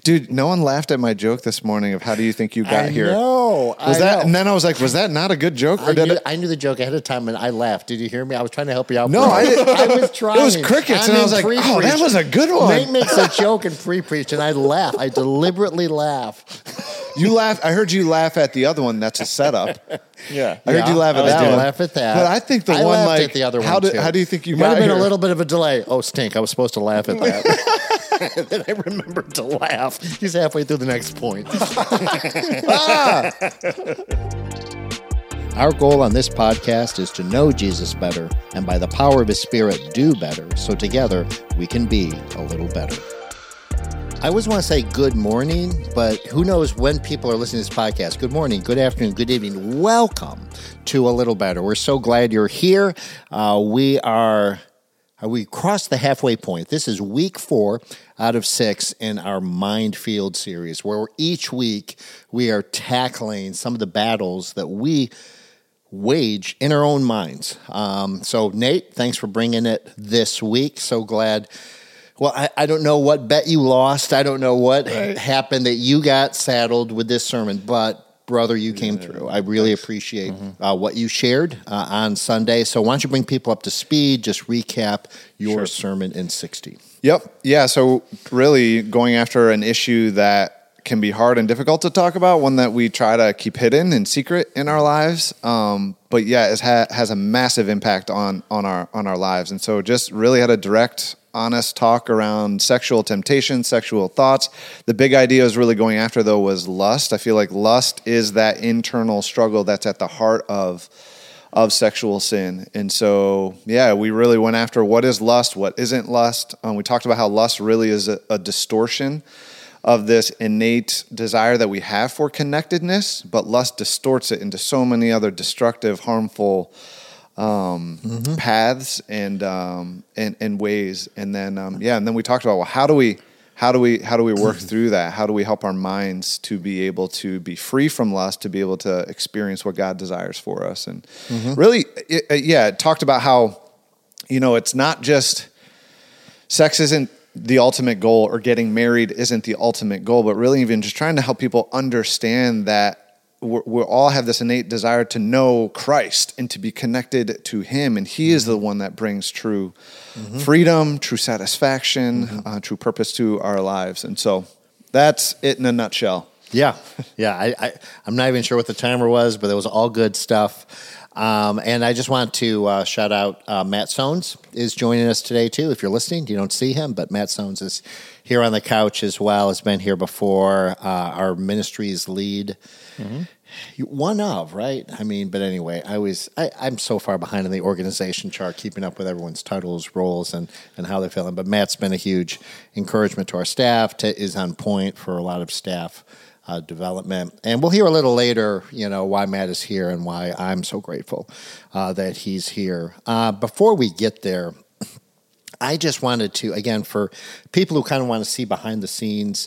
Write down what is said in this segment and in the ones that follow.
Dude, no one laughed at my joke this morning of how do you think you got here? No, Was that? And then I was like, was that not a good joke? Or I knew the joke ahead of time, and I laughed. Did you hear me? I was trying to help you out. No, bro. I didn't. I was trying. It was crickets, and I was like, oh, that was a good one. Nate makes a joke and pre-preach, and I laugh. I deliberately laugh. You laugh. I heard you laugh at the other one. That's a setup. Yeah, I heard you laugh at I that did one. laugh at that. But I think the I one laughed like at the other how one do, too. how do you think you Might got have been here? a little bit of a delay. Oh, stink! I was supposed to laugh at that. Then I remembered to laugh. He's halfway through the next point. Our goal on this podcast is to know Jesus better, and by the power of His Spirit, do better, so together we can be a little better. I always want to say good morning, but who knows when people are listening to this podcast. Good morning, good afternoon, good evening. Welcome to A Little Better. We're so glad you're here. We crossed the halfway point. This is week 4 out of 6 in our Mind Field series, where each week we are tackling some of the battles that we wage in our own minds. So, Nate, thanks for bringing it this week. So glad. Well, I don't know what bet you lost. I don't know what happened that you got saddled with this sermon, but brother, you came through. I really appreciate what you shared on Sunday. So why don't you bring people up to speed, just recap your sermon in 60. Yep. Yeah. So really going after an issue that can be hard and difficult to talk about, one that we try to keep hidden and secret in our lives. But yeah, it has a massive impact on our lives. And so just really had a direct, honest talk around sexual temptation, sexual thoughts. The big idea is really going after, though, was lust. I feel like lust is that internal struggle that's at the heart of sexual sin. And so, yeah, we really went after what is lust, what isn't lust. We talked about how lust really is a distortion of this innate desire that we have for connectedness, but lust distorts it into so many other destructive, harmful paths and ways. And then and then we talked about, well, how do we work through that? How do we help our minds to be able to be free from lust, to be able to experience what God desires for us? And really, it talked about how, it's not just sex isn't the ultimate goal, or getting married isn't the ultimate goal, but really even just trying to help people understand that we all have this innate desire to know Christ and to be connected to Him, and He is the one that brings true freedom, true satisfaction, true purpose to our lives. And so that's it in a nutshell. Yeah. I'm not even sure what the timer was, but it was all good stuff. And I just want to shout out Matt Sones is joining us today, too. If you're listening, you don't see him, but Matt Sones is here on the couch as well. Has been here before. Our ministries lead. One of, right? I mean, but anyway, I'm so far behind in the organization chart, keeping up with everyone's titles, roles, and how they're feeling. But Matt's been a huge encouragement to our staff, is on point for a lot of staff development. And we'll hear a little later, why Matt is here and why I'm so grateful that he's here. Before we get there, I just wanted to, again, for people who kind of want to see behind the scenes,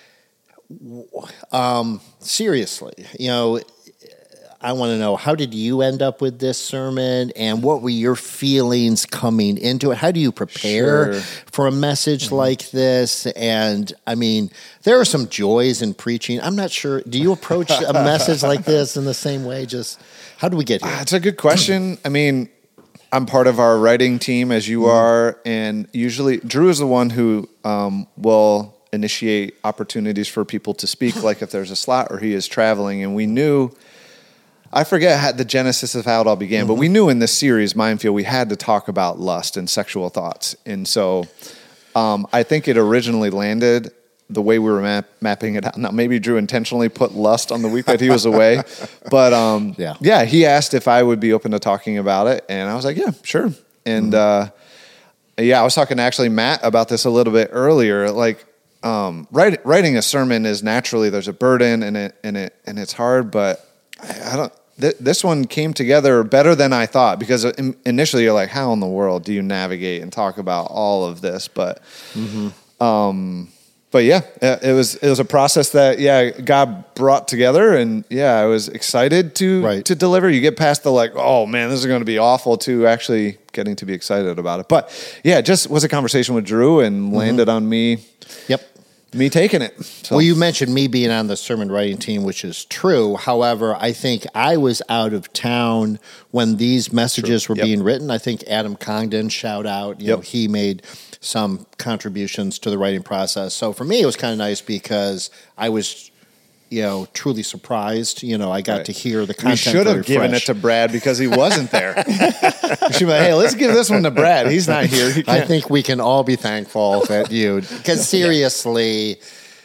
seriously, I want to know, how did you end up with this sermon, and what were your feelings coming into it? How do you prepare for a message like this? And I mean, there are some joys in preaching. I'm not sure. Do you approach a message like this in the same way? Just how do we get here? It's a good question. I mean, I'm part of our writing team, as you are, and usually Drew is the one who will initiate opportunities for people to speak, like if there's a slot or he is traveling. And we knew, I forget how the genesis of how it all began, but we knew in this series, Mindfield, we had to talk about lust and sexual thoughts. And so I think it originally landed the way we were mapping it out. Now, maybe Drew intentionally put lust on the week that he was away, but he asked if I would be open to talking about it. And I was like, yeah, sure. And I was talking to actually Matt about this a little bit earlier. Like, writing a sermon is naturally, there's a burden and it's hard, but this one came together better than I thought, because initially you're like, how in the world do you navigate and talk about all of this? But it was a process that God brought together, and I was excited to deliver. You get past the like, oh man, this is going to be awful, to actually getting to be excited about it. But it just was a conversation with Drew and landed on me. Yep. me taking it. So. Well, you mentioned me being on the sermon writing team, which is true. However, I think I was out of town when these messages were being written. I think Adam Congdon, shout out, you know, he made some contributions to the writing process. So for me, it was kind of nice because I was, you know, truly surprised. You know, I got to hear the content. We should have given it to Brad because he wasn't there. We should be like, hey, let's give this one to Brad. He's not here. I think we can all be thankful that you, because seriously,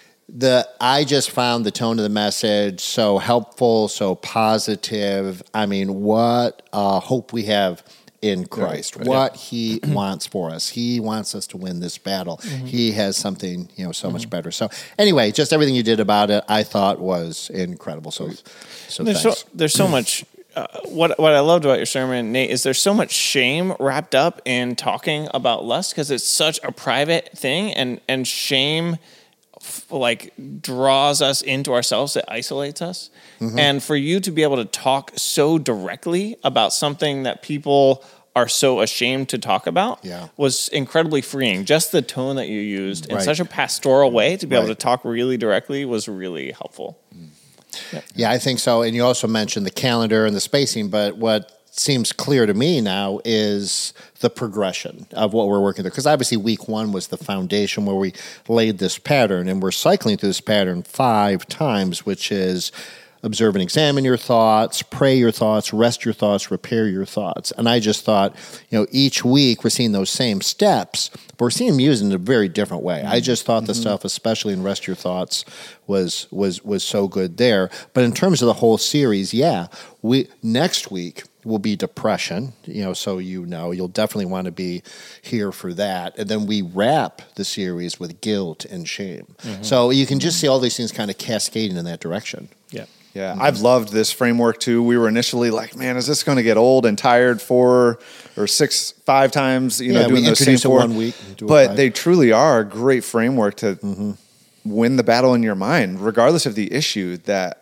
I just found the tone of the message so helpful, so positive. I mean, what hope we have in Christ, what he wants for us. He wants us to win this battle. He has something, you know, so much better. So anyway, just everything you did about it, I thought was incredible. So there's so much. What I loved about your sermon, Nate, is there's so much shame wrapped up in talking about lust because it's such a private thing, and shame like draws us into ourselves. It isolates us. And for you to be able to talk so directly about something that people are so ashamed to talk about was incredibly freeing. Just the tone that you used in such a pastoral way to be able to talk really directly was really helpful. Yeah, I think so. And you also mentioned the calendar and the spacing, but what seems clear to me now is the progression of what we're working through. Because obviously week 1 was the foundation where we laid this pattern, and we're cycling through this pattern 5 times, which is observe and examine your thoughts, pray your thoughts, rest your thoughts, repair your thoughts. And I just thought, you know, each week we're seeing thed same steps, but we're seeing them used in a very different way. I just thought the stuff, especially in Rest Your Thoughts, was so good there. But in terms of the whole series, next week will be depression, you know, so you'll definitely want to be here for that. And then we wrap the series with guilt and shame. So you can just see all these things kind of cascading in that direction. Yeah, I've loved this framework too. We were initially like, man, is this going to get old and tired 4 or 5 times, you know, doing the same 4? 1 week. But they truly are a great framework to win the battle in your mind, regardless of the issue that,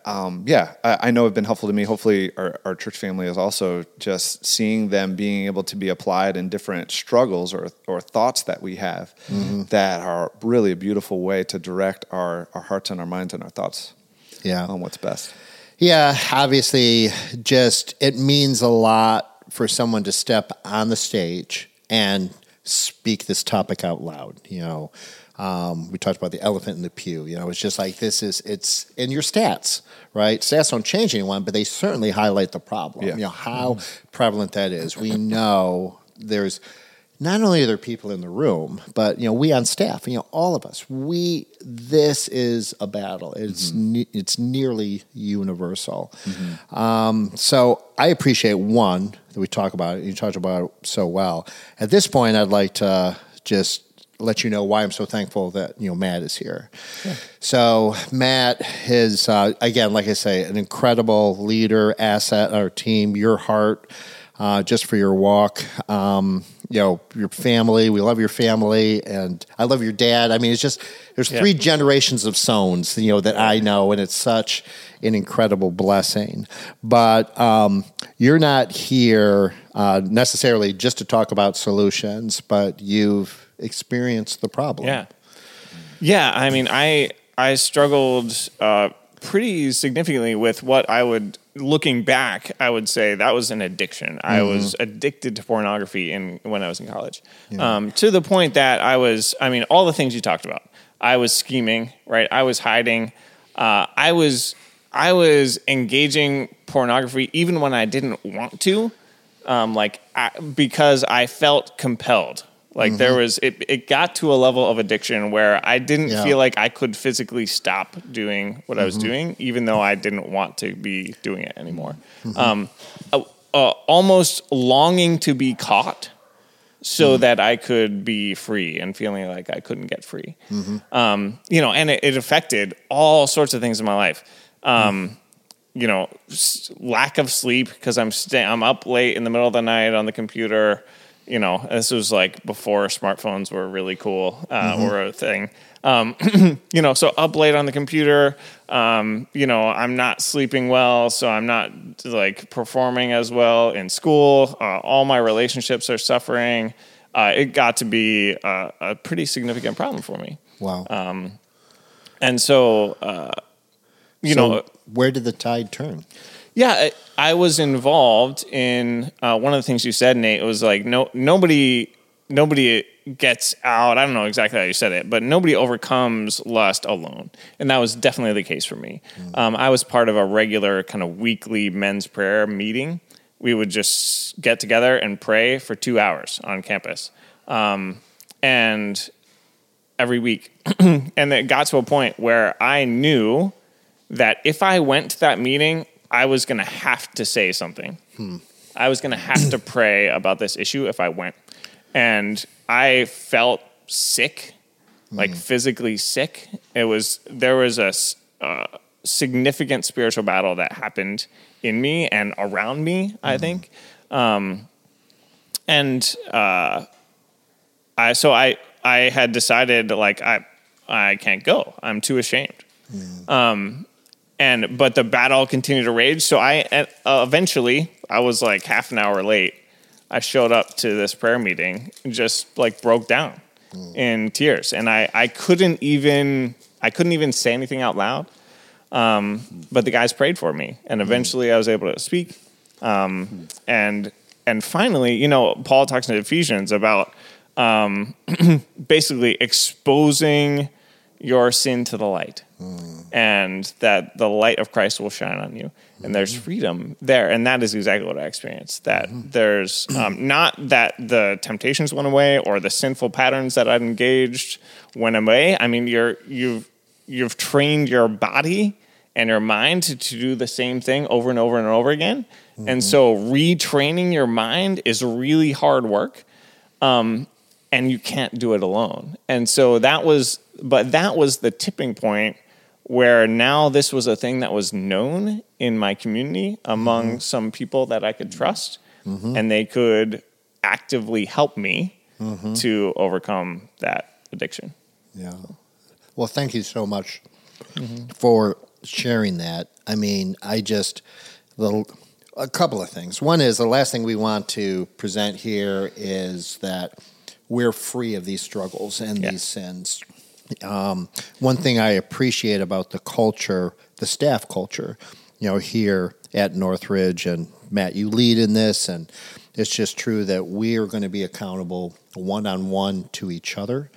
I know have been helpful to me. Hopefully our church family is also just seeing them being able to be applied in different struggles or thoughts that we have that are really a beautiful way to direct our hearts and our minds and our thoughts on what's best. Yeah, obviously, just it means a lot for someone to step on the stage and speak this topic out loud. You know, we talked about the elephant in the pew. You know, it's just like it's in your stats, right? Stats don't change anyone, but they certainly highlight the problem. You know, how prevalent that is. We know there's not only are there people in the room, but, you know, we on staff, you know, all of us, this is a battle. It's it's nearly universal. So I appreciate, one, that we talk about it. You talked about it so well. At this point, I'd like to just let you know why I'm so thankful that, you know, Matt is here. So Matt is, again, like I say, an incredible leader, asset on our team, your heart, just for your walk. You know, your family, we love your family, and I love your dad. I mean, it's just, there's 3 generations of Sones, you know, that I know, and it's such an incredible blessing. But you're not here necessarily just to talk about solutions, but you've experienced the problem. Yeah, I mean, I struggled pretty significantly with what I would, looking back, I would say that was an addiction. I was addicted to pornography when I was in college, to the point that all the things you talked about. I was scheming, right? I was hiding. I was engaging pornography even when I didn't want to, because I felt compelled. Like there was, it got to a level of addiction where I didn't feel like I could physically stop doing what I was doing, even though I didn't want to be doing it anymore. Almost longing to be caught so that I could be free, and feeling like I couldn't get free. You know, and it affected all sorts of things in my life. You know, lack of sleep because I'm up late in the middle of the night on the computer. You know, this was like before smartphones were really cool or a thing. You know, so up late on the computer, you know, I'm not sleeping well, so I'm not like performing as well in school. All my relationships are suffering. It got to be a pretty significant problem for me. Wow. And so, where did the tide turn? Yeah, I was involved in one of the things you said, Nate. It was like nobody gets out. I don't know exactly how you said it, but nobody overcomes lust alone, and that was definitely the case for me. I was part of a regular kind of weekly men's prayer meeting. We would just get together and pray for 2 hours on campus, and every week, and it got to a point where I knew that if I went to that meeting, I was going to have to say something. I was going to have to pray about this issue if I went. And I felt sick, like physically sick. There was a significant spiritual battle that happened in me and around me, I think. I had decided, like, I can't go. I'm too ashamed. But the battle continued to rage. So eventually, I was like half an hour late. I showed up to this prayer meeting and just like broke down in tears. And I couldn't even say anything out loud. But the guys prayed for me. And eventually I was able to speak. And finally, Paul talks in Ephesians about basically exposing your sin to the light. And that the light of Christ will shine on you. And there's freedom there. And that is exactly what I experienced. That there's not that the temptations went away or the sinful patterns that I'd engaged went away. I mean, you've trained your body and your mind to do the same thing over and over and over again. And so retraining your mind is really hard work. And you can't do it alone. And so that was the tipping point where now this was a thing that was known in my community among some people that I could trust, and they could actively help me to overcome that addiction. Yeah. Well, thank you so much for sharing that. I mean, a couple of things. One is the last thing we want to present here is that we're free of these struggles and these sins. One thing I appreciate about the culture, the staff culture, here at Northridge, and Matt, you lead in this, and it's just true that we are going to be accountable one-on-one to each other.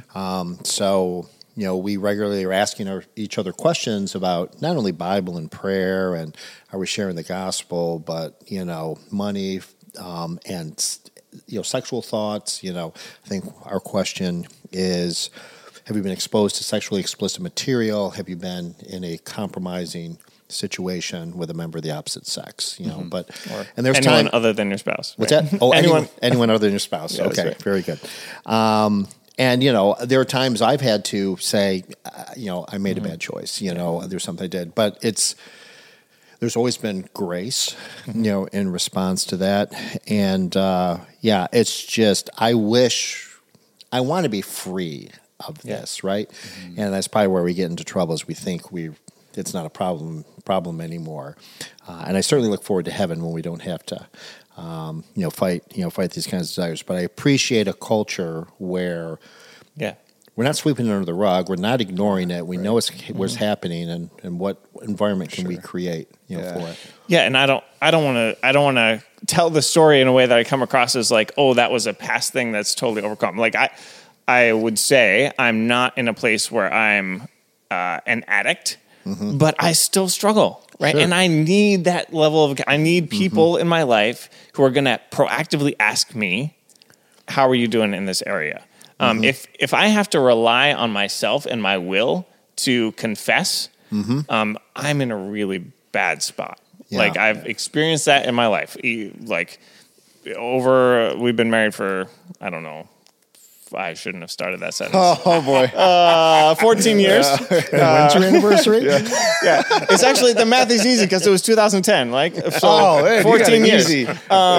So, we regularly are asking each other questions about not only Bible and prayer and are we sharing the gospel, but, money and, sexual thoughts. I think our question is, have you been exposed to sexually explicit material? Have you been in a compromising situation with a member of the opposite sex? And there's anyone other than your spouse. What's that? Oh, anyone other than your spouse. Yeah, okay, right. Very good. And there are times I've had to say, I made a bad choice. There's something I did, but there's always been grace, in response to that. And it's just I want to be free of this, right? And that's probably where we get into trouble, is we think it's not a problem anymore. And I certainly look forward to heaven when we don't have to fight these kinds of desires. But I appreciate a culture where we're not sweeping it under the rug, we're not ignoring it. We know what's happening, and what environment can we create for it. Yeah, and I don't want to tell the story in a way that I come across as like, oh, that was a past thing that's totally overcome. Like I would say I'm not in a place where I'm an addict, but I still struggle, right? Sure. And I need that level I need people in my life who are going to proactively ask me, how are you doing in this area? If I have to rely on myself and my will to confess, I'm in a really bad spot. Yeah. Like I've experienced that in my life. We've been married for, I don't know, I shouldn't have started that sentence. Oh boy. 14 years. When's your anniversary? Yeah. It's actually, the math is easy because it was 2010. Hey, 14 years. Easy.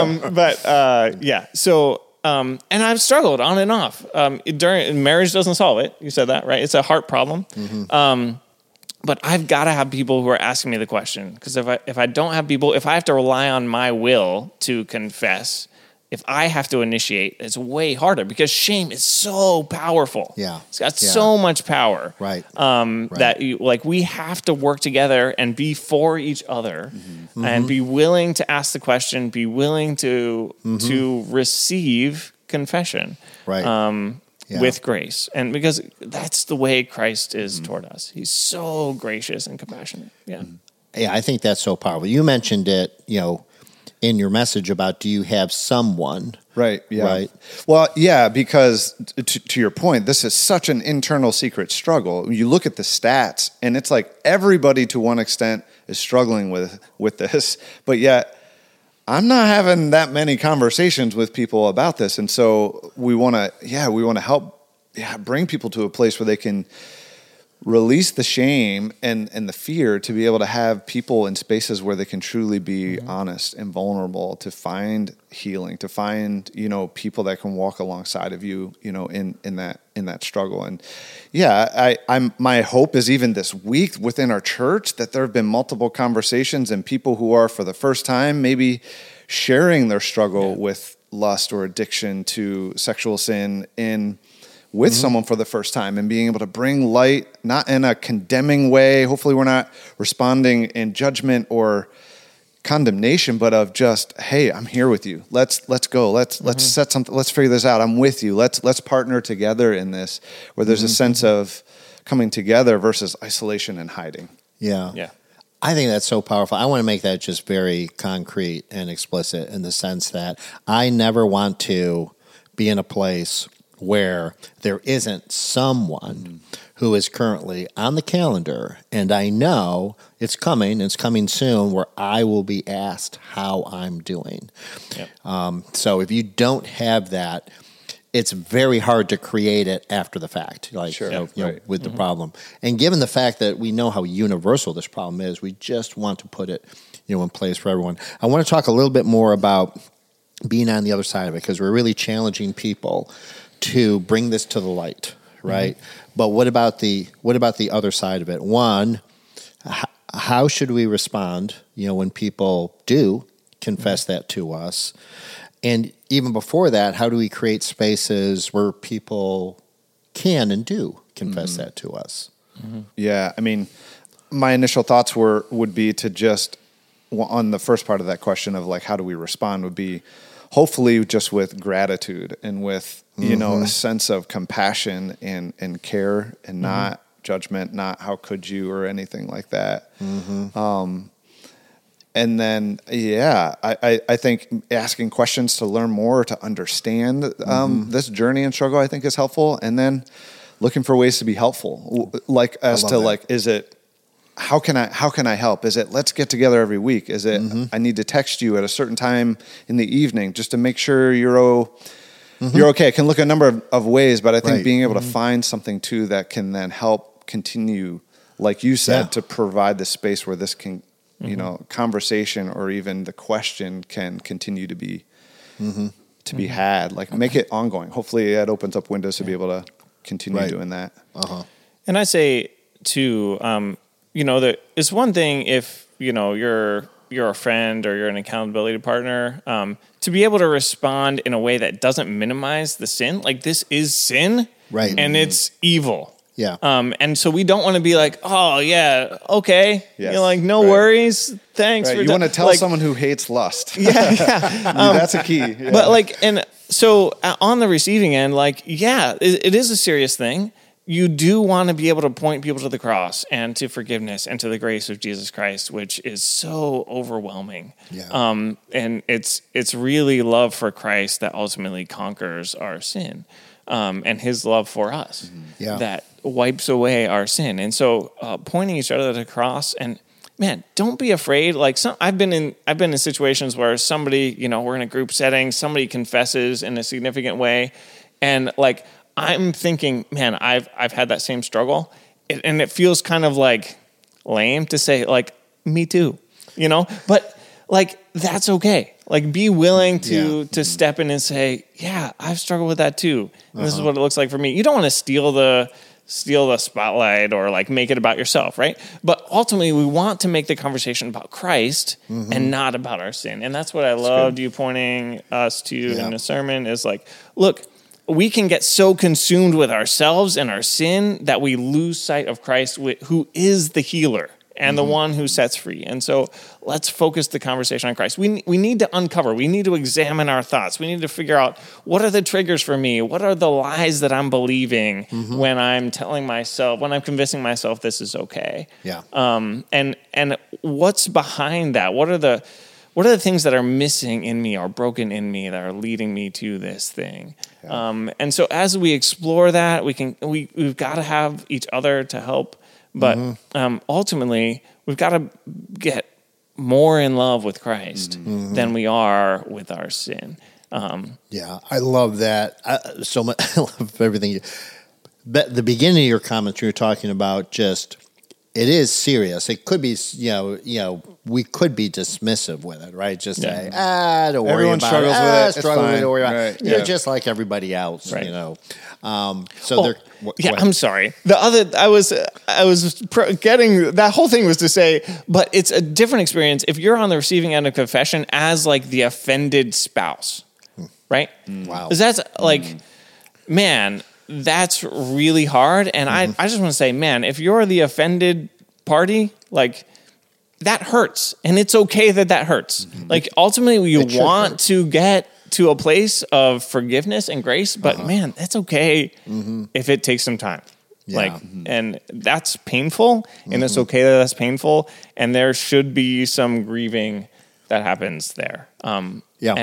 And I've struggled on and off. During marriage doesn't solve it. You said that, right? It's a heart problem. But I've got to have people who are asking me the question, because if I don't have people, if I have to rely on my will to confess, if I have to initiate, it's way harder because shame is so powerful. Yeah. It's got Yeah. so much power. Right. That we have to work together and be for each other and be willing to ask the question, be willing to receive confession. Right. Yeah. With grace. And because that's the way Christ is toward us. He's so gracious and compassionate. Yeah. Yeah, I think that's so powerful. You mentioned it, in your message about, do you have someone? Right. Yeah. Right. Well, yeah, because to your point, this is such an internal secret struggle. You look at the stats and it's like everybody to one extent is struggling with this, but yet I'm not having that many conversations with people about this. And so we want to help bring people to a place where they can release the shame and the fear to be able to have people in spaces where they can truly be honest and vulnerable, to find healing, to find, people that can walk alongside of you, in that struggle. And my hope is even this week within our church that there have been multiple conversations and people who are for the first time maybe sharing their struggle with lust or addiction to sexual sin with someone for the first time, and being able to bring light, not in a condemning way. Hopefully we're not responding in judgment or condemnation, but of just, hey, I'm here with you. Let's go. Let's set something. Let's figure this out. I'm with you. Let's partner together in this, where there's a sense of coming together versus isolation and hiding. Yeah. Yeah. I think that's so powerful. I want to make that just very concrete and explicit in the sense that I never want to be in a place where there isn't someone who is currently on the calendar, and I know it's coming soon, where I will be asked how I'm doing. Yep. So if you don't have that, it's very hard to create it after the fact, with the problem. And given the fact that we know how universal this problem is, we just want to put it, in place for everyone. I want to talk a little bit more about being on the other side of it, because we're really challenging people to bring this to the light, right? But what about the other side of it? One, how should we respond, when people do confess that to us? And even before that, how do we create spaces where people can and do confess that to us? Yeah, I mean, my initial thoughts would be to just, on the first part of that question of how do we respond, would be hopefully just with gratitude and with, a sense of compassion and care, and not judgment, not how could you or anything like that. And then, I think asking questions to learn more, to understand this journey and struggle, I think is helpful. And then looking for ways to be helpful, is it, how can I help? Is it, let's get together every week? Is it, I need to text you at a certain time in the evening just to make sure you're okay? It can look a number of ways, but I think being able to find something too that can then help continue, like you said, to provide the space where this can, conversation or even the question can continue to be had. Make it ongoing. Hopefully, that opens up windows to be able to continue doing that. And I say too, that it's one thing if you're a friend or you're an accountability partner, to be able to respond in a way that doesn't minimize the sin. Like, this is sin, right? And it's evil. Yeah. And so we don't want to be like, oh yeah, okay. Yes. You're like, no worries. Thanks. Right. You want to tell someone who hates lust. Yeah. That's a key. Yeah. But and so on the receiving end, it is a serious thing. You do want to be able to point people to the cross and to forgiveness and to the grace of Jesus Christ, which is so overwhelming. Yeah. And it's really love for Christ that ultimately conquers our sin. And his love for us that wipes away our sin. And so pointing each other to the cross, and man, don't be afraid. I've been in situations where somebody, we're in a group setting, somebody confesses in a significant way, and I'm thinking, man, I've had that same struggle, and it feels kind of lame to say me too, but that's okay. Be willing to step in and say, yeah, I've struggled with that too. And this is what it looks like for me. You don't want to steal the steal the spotlight or like make it about yourself, right? But ultimately, we want to make the conversation about Christ and not about our sin. And that's what I loved you pointing us to in the sermon is like, look, we can get so consumed with ourselves and our sin that we lose sight of Christ, who is the healer and the one who sets free. And so let's focus the conversation on Christ. We need to uncover. We need to examine our thoughts. We need to figure out, what are the triggers for me? What are the lies that I'm believing when I'm telling myself, when I'm convincing myself this is okay? Yeah. And what's behind that? What are the things that are missing in me or broken in me that are leading me to this thing? Yeah. And so as we explore that, we've got to have each other to help. But ultimately, we've got to get more in love with Christ than we are with our sin. Yeah, I love that so much. I love everything. But the beginning of your comments, you were talking about just, it is serious. It could be, we could be dismissive with it, right? Just say, don't worry Everyone about struggles it. with it. It's Struggling with fine. it. Don't worry about Right. it. You're just like everybody else, Right. I'm sorry. I was getting that whole thing was to say, but it's a different experience if you're on the receiving end of confession as like the offended spouse, right? Wow. Because that's like, man, that's really hard. And I just want to say, man, if you're the offended party, like that hurts, and it's okay that hurts. Like ultimately, you want to get to a place of forgiveness and grace, but man, that's okay if it takes some time. Yeah. And that's painful, and it's okay that that's painful, and there should be some grieving that happens there. So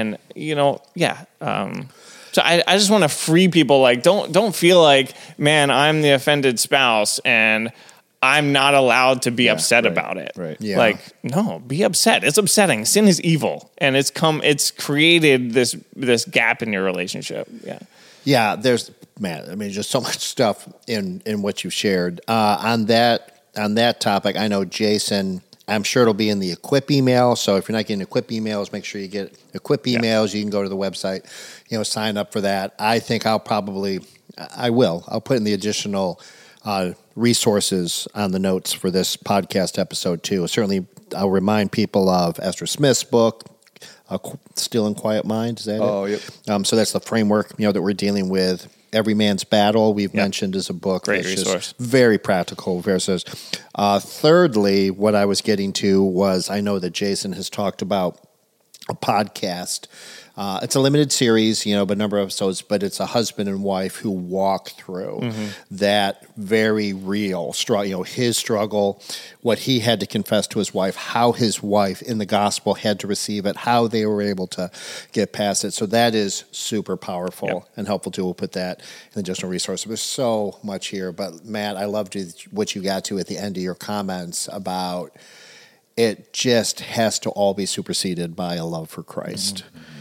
I just want to free people. Like, don't feel like, man, I'm the offended spouse and I'm not allowed to be upset about it. Right. Yeah. Like, no, be upset. It's upsetting. Sin is evil, and it's created this gap in your relationship. Yeah. Yeah, there's just so much stuff in what you've shared. On that topic, I know Jason, I'm sure it'll be in the Equip email. So if you're not getting Equip emails, make sure you get Equip emails. You can go to the website, sign up for that. I think I'll put in the additional resources on the notes for this podcast episode too. Certainly, I'll remind people of Esther Smith's book, Still and Quiet Mind. Is that it? Oh, yep. So that's the framework, that we're dealing with. Every Man's Battle, we've mentioned, is a book. Great that's resource. Just very practical versus. Thirdly, what I was getting to was, I know that Jason has talked about a podcast. It's a limited series, but a number of episodes, but it's a husband and wife who walk through that very real struggle, his struggle, what he had to confess to his wife, how his wife in the gospel had to receive it, how they were able to get past it. So that is super powerful and helpful too. We'll put that in the additional resource. There's so much here, but Matt, I loved what you got to at the end of your comments about it just has to all be superseded by a love for Christ.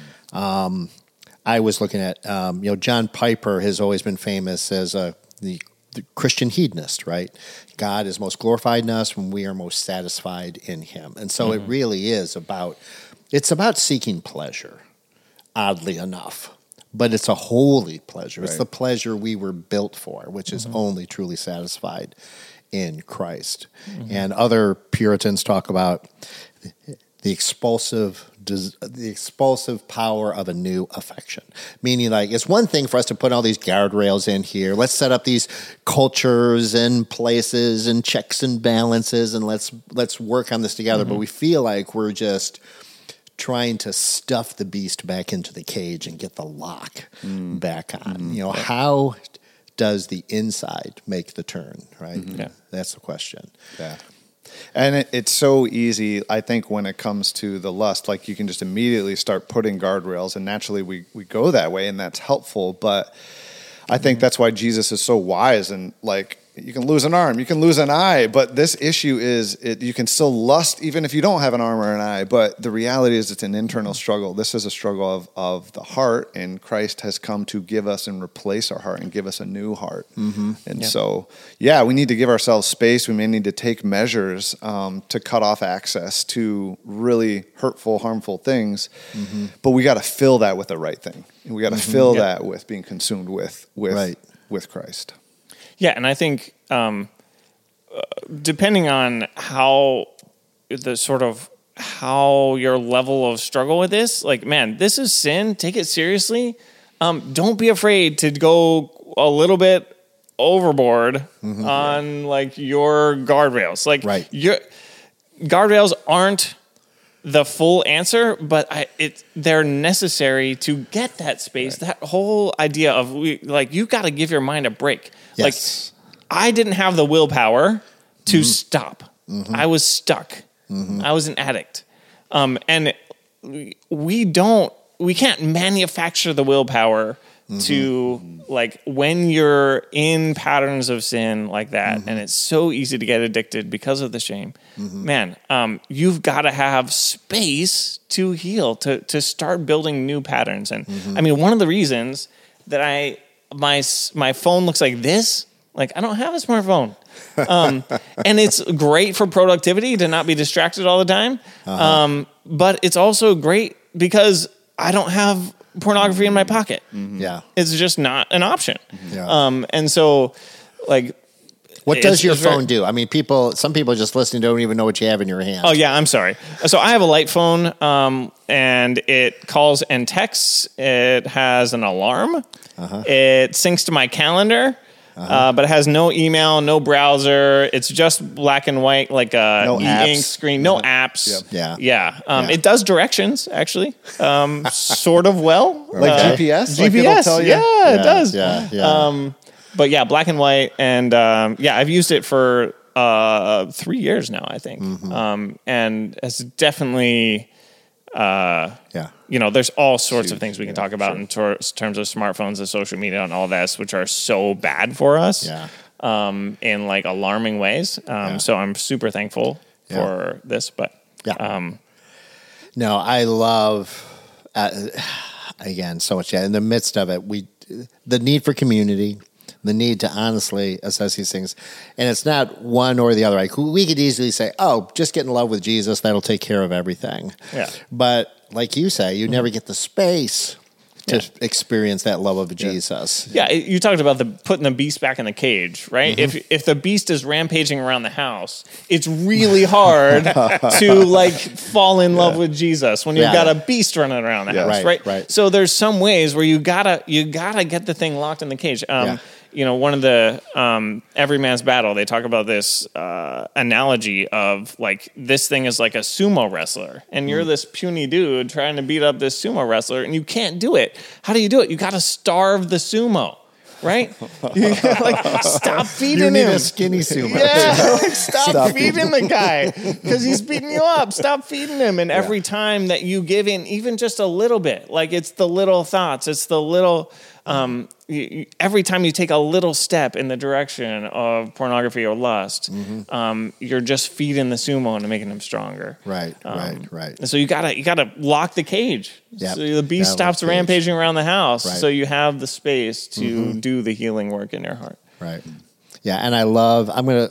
I was looking at, John Piper has always been famous as the Christian hedonist, right? God is most glorified in us when we are most satisfied in Him. And so it really is about seeking pleasure, oddly enough. But it's a holy pleasure. Right. It's the pleasure we were built for, which is only truly satisfied in Christ. And other Puritans talk about the expulsive power of a new affection. Meaning, like, it's one thing for us to put all these guardrails in here. Let's set up these cultures and places and checks and balances, and let's work on this together. But we feel like we're just trying to stuff the beast back into the cage and get the lock back on. How does the inside make the turn, right? Yeah. That's the question. Yeah. And it's so easy, I think, when it comes to the lust, like you can just immediately start putting guardrails, and naturally we go that way, and that's helpful. But I think that's why Jesus is so wise, and like, you can lose an arm, you can lose an eye, but this issue is you can still lust even if you don't have an arm or an eye. But the reality is it's an internal struggle. This is a struggle of the heart, and Christ has come to give us and replace our heart and give us a new heart. And so, we need to give ourselves space. We may need to take measures to cut off access to really hurtful, harmful things. But we got to fill that with the right thing. And we got to fill that with being consumed with Christ. Yeah, and I think depending on how your level of struggle with this, like, man, this is sin. Take it seriously. Don't be afraid to go a little bit overboard on like your guardrails. Like, your guardrails aren't the full answer, but they're necessary to get that space. That whole idea of you got to give your mind a break. Yes. Like, I didn't have the willpower to stop. I was stuck. I was an addict. And we can't manufacture the willpower to, like, when you're in patterns of sin like that, and it's so easy to get addicted because of the shame, man, you've got to have space to heal, to start building new patterns. And I mean, one of the reasons that my phone looks like this, like, I don't have a smartphone. And it's great for productivity to not be distracted all the time. But it's also great because I don't have pornography in my pocket. Yeah. It's just not an option. Yeah. And so, like, what does your phone do? I mean, some people just listening don't even know what you have in your hand. Oh yeah, I'm sorry. So I have a light phone, and it calls and texts. It has an alarm. It syncs to my calendar. But it has no email, no browser. It's just black and white, like a e-ink screen. No apps. Yeah. It does directions, actually, sort of well. Like GPS? Like, GPS, it'll tell you? yeah, it does. Yeah. But yeah, black and white. And I've used it for 3 years now, I think. And it's definitely... there's all sorts of things we can talk about in terms of smartphones and social media and all this, which are so bad for us, in like alarming ways. So I'm super thankful for this, but no, I love again so much. In the midst of it, the need for community. The need to honestly assess these things. And it's not one or the other. Like, we could easily say, oh, just get in love with Jesus. That'll take care of everything. Yeah. But like you say, you never get the space to experience that love of Jesus. Yeah, you talked about putting the beast back in the cage, right? If the beast is rampaging around the house, it's really hard to like fall in love with Jesus when you've got a beast running around the house, right? So there's some ways where you gotta get the thing locked in the cage. One of the Every Man's Battle, they talk about this analogy of like this thing is like a sumo wrestler, and you're this puny dude trying to beat up this sumo wrestler, and you can't do it. How do you do it? You got to starve the sumo, right? You gotta, like, stop feeding him. You need a skinny sumo. Yeah, like, stop feeding the guy because he's beating you up. Stop feeding him. And every time that you give in, even just a little bit, like it's the little thoughts, it's the little. Every time you take a little step in the direction of pornography or lust, you're just feeding the sumo and making him stronger. Right. And so you gotta lock the cage. Yep. So the beast stops rampaging around the house. Right. So you have the space to do the healing work in your heart. Right. Yeah, and I love.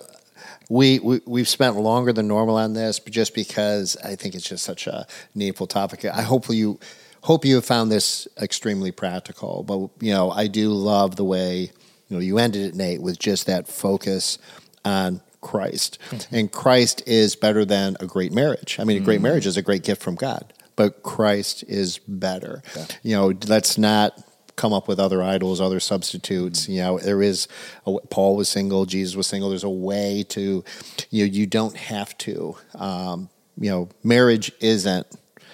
We've spent longer than normal on this, but just because I think it's just such a needful topic. I hope you have found this extremely practical. But I do love the way you ended it, Nate, with just that focus on Christ. And Christ is better than a great marriage. I mean, a great marriage is a great gift from God, but Christ is better. Yeah. Let's not come up with other idols, other substitutes. There is Paul was single, Jesus was single. There's a way to you don't have to. Marriage isn't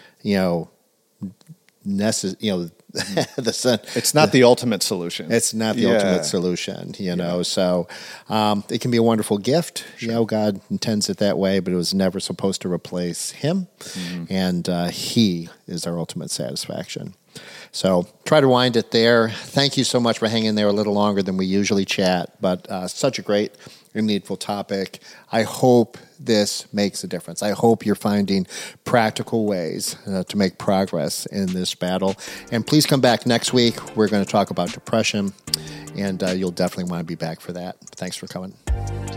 it's not the ultimate solution. It's not the ultimate solution, So it can be a wonderful gift. Sure. God intends it that way, but it was never supposed to replace Him, and He is our ultimate satisfaction. So try to wind it there. Thank you so much for hanging there a little longer than we usually chat, but such a great and needful topic. I hope this makes a difference. I hope you're finding practical ways to make progress in this battle. And please come back next week. We're going to talk about depression, and you'll definitely want to be back for that. Thanks for coming.